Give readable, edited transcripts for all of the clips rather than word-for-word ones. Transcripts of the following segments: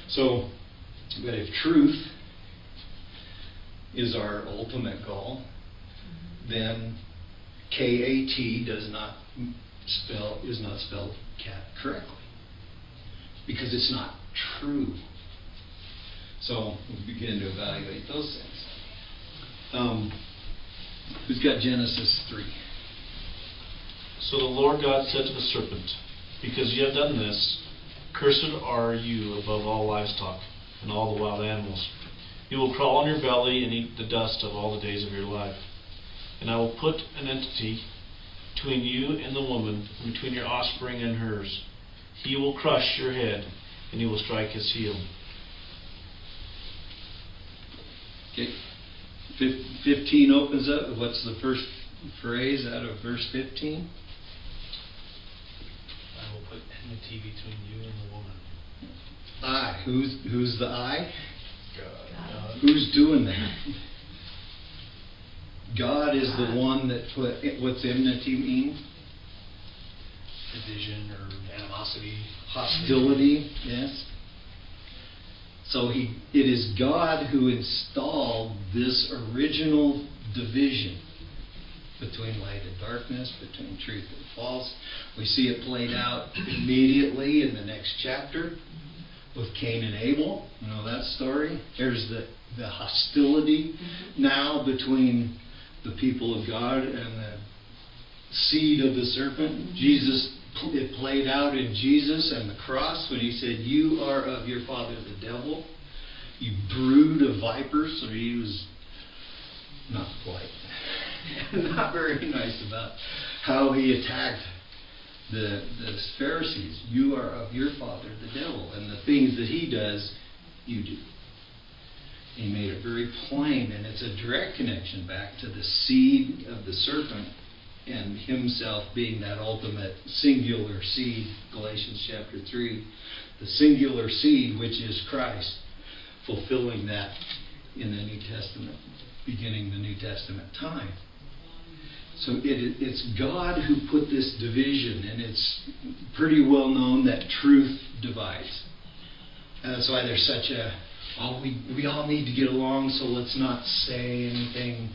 So, but if truth is our ultimate goal, then KAT is not spelled cat correctly, because it's not true. So we begin to evaluate those things. Who's got Genesis 3? So the Lord God said to the serpent, because you have done this, cursed are you above all livestock and all the wild animals. You will crawl on your belly and eat the dust of all the days of your life. And I will put an enmity between you and the woman, and between your offspring and hers. He will crush your head, and you will strike his heel. Okay. 15 opens up. What's the first phrase out of verse 15? I will put enmity between you and the woman. I. Who's the I? God. Who's doing that? God is the one that put. What's enmity mean? Division or animosity. Hostility. Yes. So it is God who installed this original division between light and darkness, between truth and false. We see it played out immediately in the next chapter with Cain and Abel. You know that story? There's the hostility now between the people of God and the seed of the serpent. It played out in Jesus and the cross when he said, "You are of your father the devil, you brood of vipers." So he was not not very nice about how he attacked the Pharisees. You are of your father the devil, and the things that he does, you do. He made it very plain, and it's a direct connection back to the seed of the serpent and himself being that ultimate singular seed, Galatians chapter 3. The singular seed, which is Christ, fulfilling that in the New Testament, beginning the New Testament time. So it's God who put this division, and it's pretty well known that truth divides. And that's why there's such a, we all need to get along, so let's not say anything,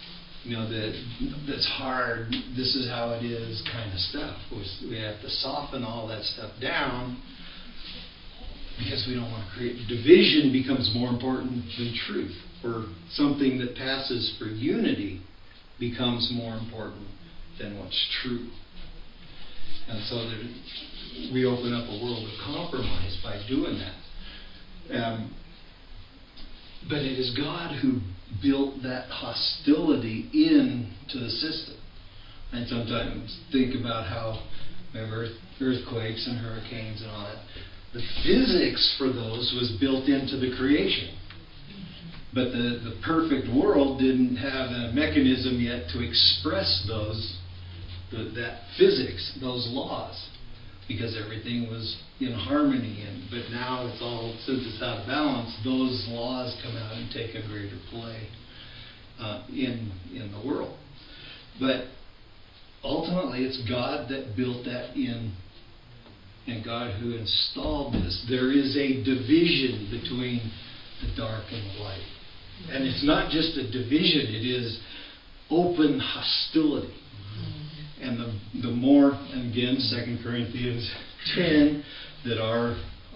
that's hard, this is how it is kind of stuff. We have to soften all that stuff down because we don't want to create. Division becomes more important than truth. Or something that passes for unity becomes more important than what's true. And so we open up a world of compromise by doing that. But it is God who built that hostility into the system. And sometimes think about how earthquakes and hurricanes and all that. The physics for those was built into the creation. But the perfect world didn't have a mechanism yet to express that physics, those laws, because everything was in harmony. But now it's all, since it's out of balance, those laws come out and take a greater play in the world. But ultimately, it's God that built that in, and God who installed this. There is a division between the dark and the light. And it's not just a division, it is open hostility. And the more, and again, 2 Corinthians 10, that our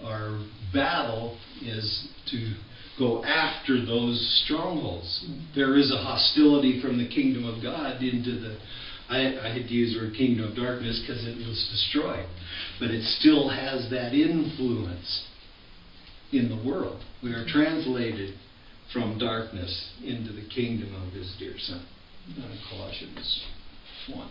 battle is to go after those strongholds. There is a hostility from the kingdom of God into the, I hate to use the word kingdom of darkness because it was destroyed. But it still has that influence in the world. We are translated from darkness into the kingdom of his dear Son. Colossians 1.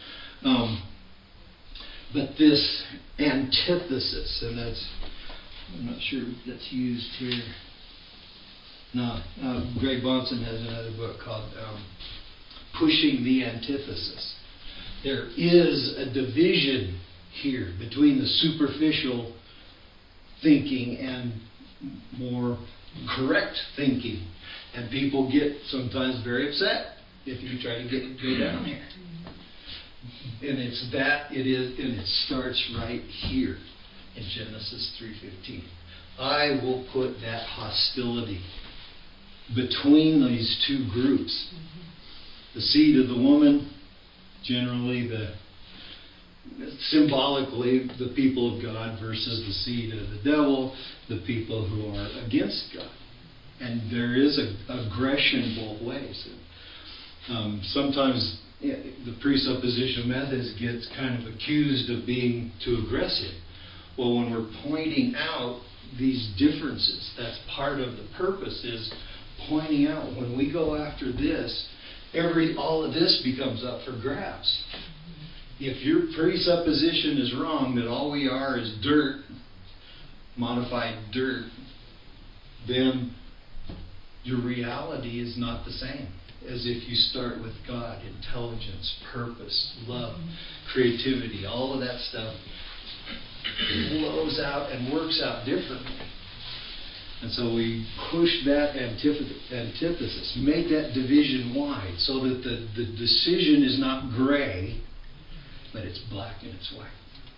But this antithesis, and I'm not sure that's used here. No, Greg Bahnsen has another book called Pushing the Antithesis. There is a division here between the superficial thinking and more correct thinking. And people get sometimes very upset if you try to go down here. And it starts right here in Genesis 3:15. I will put that hostility between these two groups. The seed of the woman, generally symbolically the people of God, versus the seed of the devil, the people who are against God. And there is aggression both ways. Sometimes the presupposition methods gets kind of accused of being too aggressive. Well, when we're pointing out these differences, that's part of the purpose, is pointing out when we go after this, all of this becomes up for grabs. If your presupposition is wrong, that all we are is dirt, modified dirt, then your reality is not the same as if you start with God, intelligence, purpose, love, creativity, all of that stuff flows out and works out differently. And so we push that antithesis, make that division wide, so that the decision is not gray, but it's black and it's white.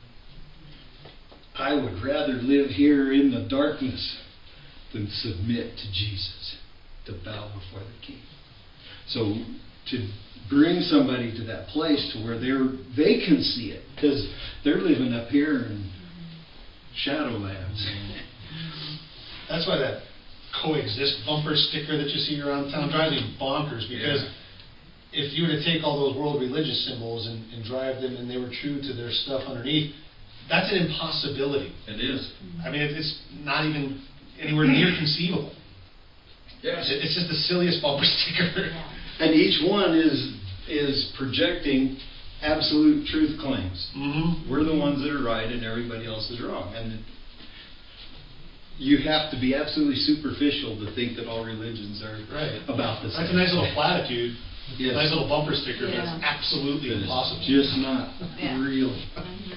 I would rather live here in the darkness than submit to Jesus, to bow before the King. So to bring somebody to that place to where they can see it, because they're living up here in Shadowlands. That's why that coexist bumper sticker that you see around town drives me bonkers, because if you were to take all those world religious symbols and drive them and they were true to their stuff underneath, that's an impossibility. It is. I mean, it's not even anywhere near conceivable. Yes. It's just the silliest bumper sticker. And each one is projecting absolute truth claims. Mm-hmm. We're the ones that are right and everybody else is wrong. And you have to be absolutely superficial to think that all religions are about the same. That's a nice little platitude. Yes. Nice little bumper sticker, but it's absolutely impossible. Just not real. Mm-hmm.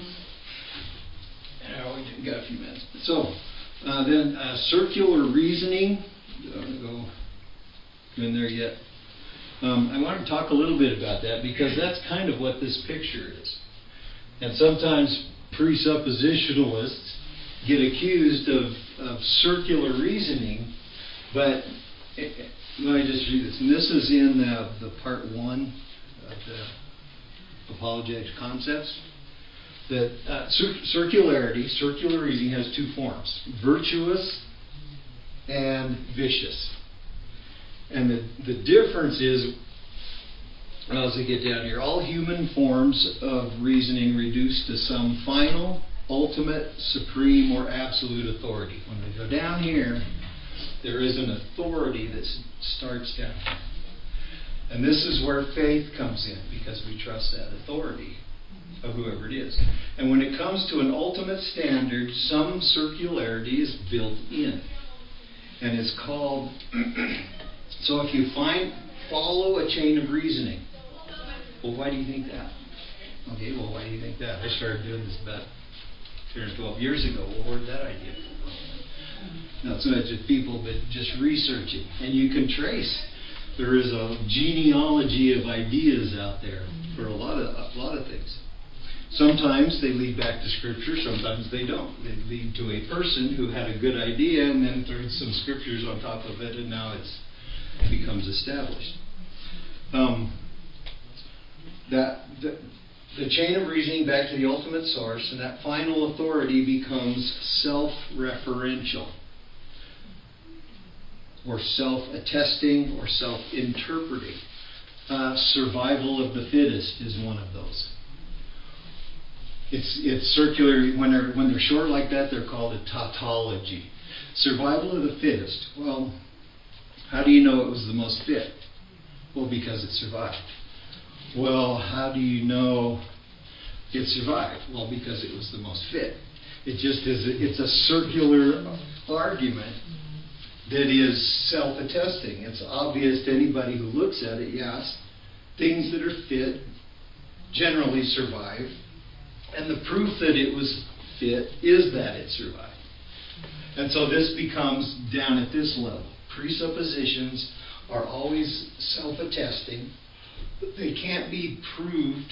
We got a few minutes. So, then circular reasoning. Don't go in there yet. I want to talk a little bit about that, because that's kind of what this picture is. And sometimes presuppositionalists get accused of circular reasoning, but let me just read this. And this is in the part 1 of the Apologetics Concepts. That circular reasoning has two forms: virtuous and vicious. And the difference is, as I get down here, all human forms of reasoning reduced to some final, ultimate, supreme, or absolute authority. When we go down here, there is an authority that starts down here. And this is where faith comes in, because we trust that authority of whoever it is. And when it comes to an ultimate standard, some circularity is built in. And it's called... So if you follow a chain of reasoning, well, why do you think that? Okay, well, why do you think that? I started doing this about 10 or 12 years ago. Well, where did that idea come from? Not so much of people, but just researching. And you can trace. There is a genealogy of ideas out there for a lot of things. Sometimes they lead back to Scripture, sometimes they don't. They lead to a person who had a good idea and then threw some Scriptures on top of it, and now it becomes established. The chain of reasoning back to the ultimate source, and that final authority becomes self-referential, or self-attesting, or self-interpreting. Survival of the fittest is one of those. It's circular. When they're short like that, they're called a tautology. Survival of the fittest. Well, how do you know it was the most fit? Well, because it survived. Well, how do you know it survived? Well, because it was the most fit. It just is. It's a circular argument that is self-attesting. It's obvious to anybody who looks at it. Yes, things that are fit generally survive. And the proof that it was fit is that it survived. And so this becomes down at this level. Presuppositions are always self-attesting. They can't be proved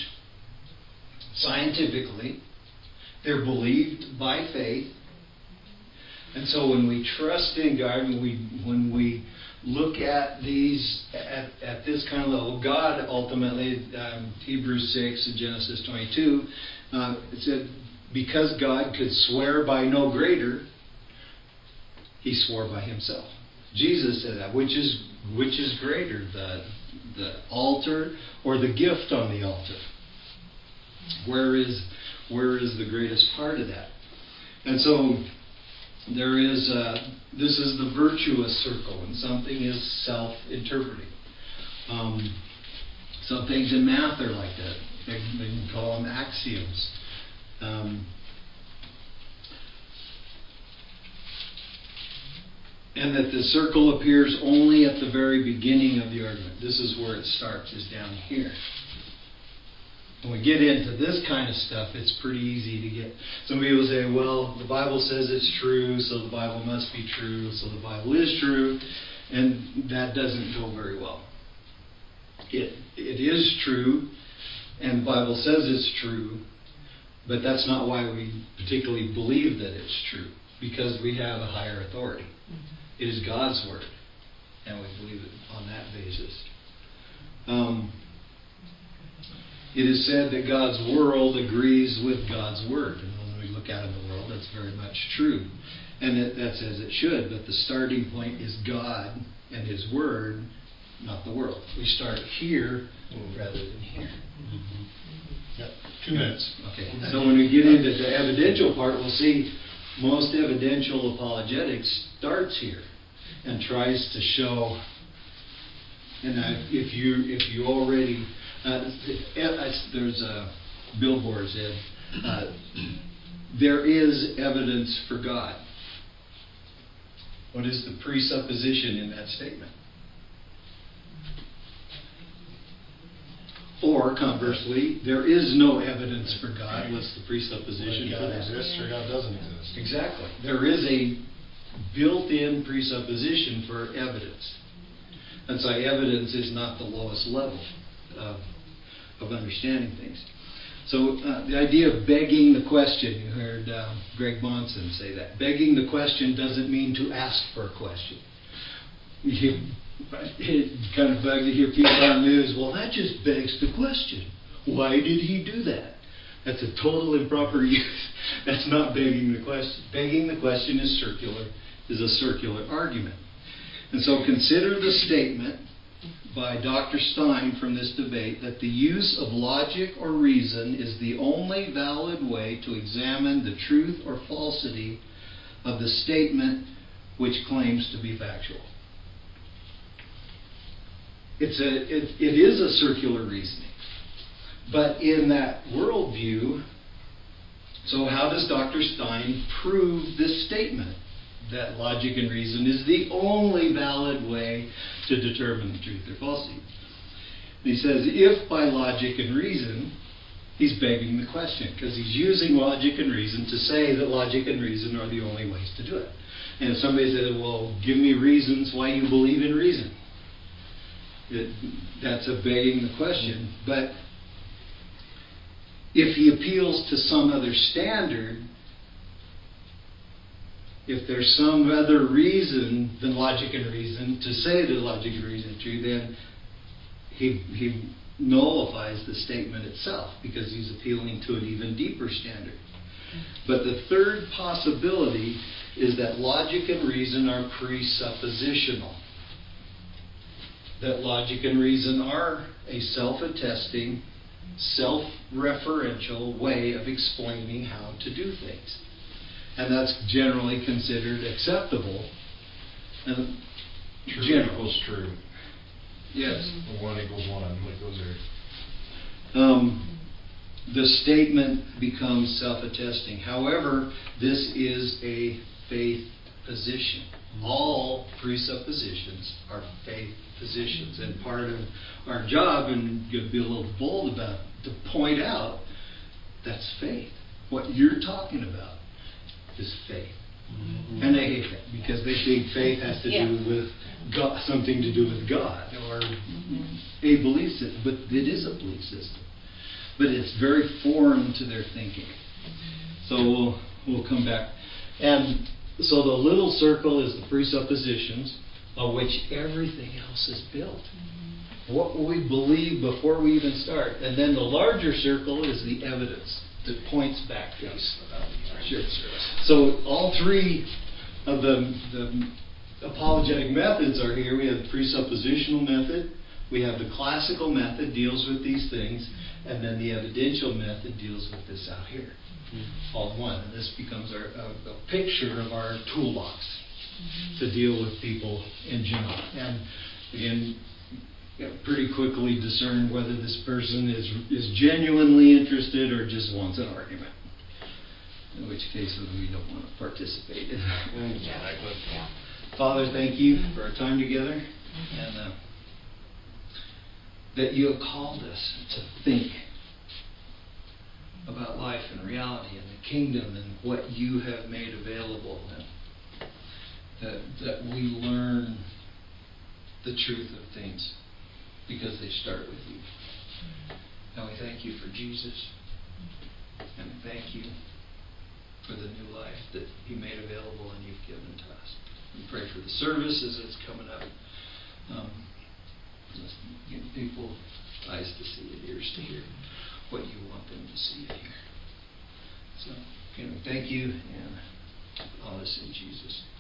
scientifically. They're believed by faith. And so when we trust in God, when we look at these at this kind of level, God ultimately, Hebrews 6 and Genesis 22, it said, because God could swear by no greater, He swore by Himself. Jesus said that. Which is greater, the altar or the gift on the altar? Where is the greatest part of that? And so there is this is the virtuous circle, and something is self-interpreting. Some things in math are like that. They can call them axioms. And that the circle appears only at the very beginning of the argument. This is where it starts, is down here. When we get into this kind of stuff, it's pretty easy to get. Some people say, well, the Bible says it's true, so the Bible must be true, so the Bible is true. And that doesn't go very well. It is true, and the Bible says it's true, but that's not why we particularly believe that it's true, because we have a higher authority. It is God's Word, and we believe it on that basis. It is said that God's world agrees with God's Word. And when we look out in the world, that's very much true. And that's as it should. But the starting point is God and His Word, not the world. We start here rather than here. Yep. 2 minutes. Okay. So when we get into the evidential part, we'll see most evidential apologetics starts here and tries to show. And if you already there's a billboard said there is evidence for God. What is the presupposition in that statement? Or conversely, there is no evidence for God. What's the presupposition for God that? exists or God doesn't exist. Exactly. There is a built-in presupposition for evidence. And so evidence is not the lowest level of understanding things. So the idea of begging the question, you heard Greg Monson say that. Begging the question doesn't mean to ask for a question. It kind of bugs to hear people on the news, well, that just begs the question. Why did he do that? That's a total improper use. That's not begging the question. Begging the question is a circular argument. And so consider the statement by Dr. Stein from this debate that the use of logic or reason is the only valid way to examine the truth or falsity of the statement which claims to be factual. It is a circular reasoning. But in that worldview, so how does Dr. Stein prove this statement? That logic and reason is the only valid way to determine the truth or falsity. And he says, if by logic and reason, he's begging the question, because he's using logic and reason to say that logic and reason are the only ways to do it. And if somebody says, well, give me reasons why you believe in reason, that's a begging the question. But if he appeals to some other standard, if there's some other reason than logic and reason to say that logic and reason is true, then he nullifies the statement itself because he's appealing to an even deeper standard. But the third possibility is that logic and reason are presuppositional. That logic and reason are a self-attesting, self-referential way of explaining how to do things. And that's generally considered acceptable. And True equals true. Yes. 1 equals 1. What goes there? The statement becomes self-attesting. However, this is a faith position. All presuppositions are faith positions. And part of our job, and you'll be a little bold about it, to point out that's faith. What you're talking about is faith. Mm-hmm. And they hate that because they think faith has to do with God, something to do with God or a belief system. But it is a belief system. But it's very foreign to their thinking. So we'll come back. And So the little circle is the presuppositions on which everything else is built. What we believe before we even start. And then the larger circle is the evidence that points back to us. Sure. So all three of the apologetic methods are here. We have the presuppositional method, we have the classical method, deals with these things, and then the evidential method deals with this out here. All in one. And this becomes a picture of our toolbox to deal with people in general. And again, pretty quickly discern whether this person is genuinely interested or just wants an argument. In which case we don't want to participate in that. Yeah. Father, thank you for our time together, and that you have called us to think about life and reality and the kingdom and what you have made available, and that we learn the truth of things because they start with you. And we thank you for Jesus, and we thank you for the new life that you made available and you've given to us. We pray for the service as it's coming up. Let's give people eyes to see and ears to hear what you want them to see and hear. So, again, we thank you, and all this in Jesus' name.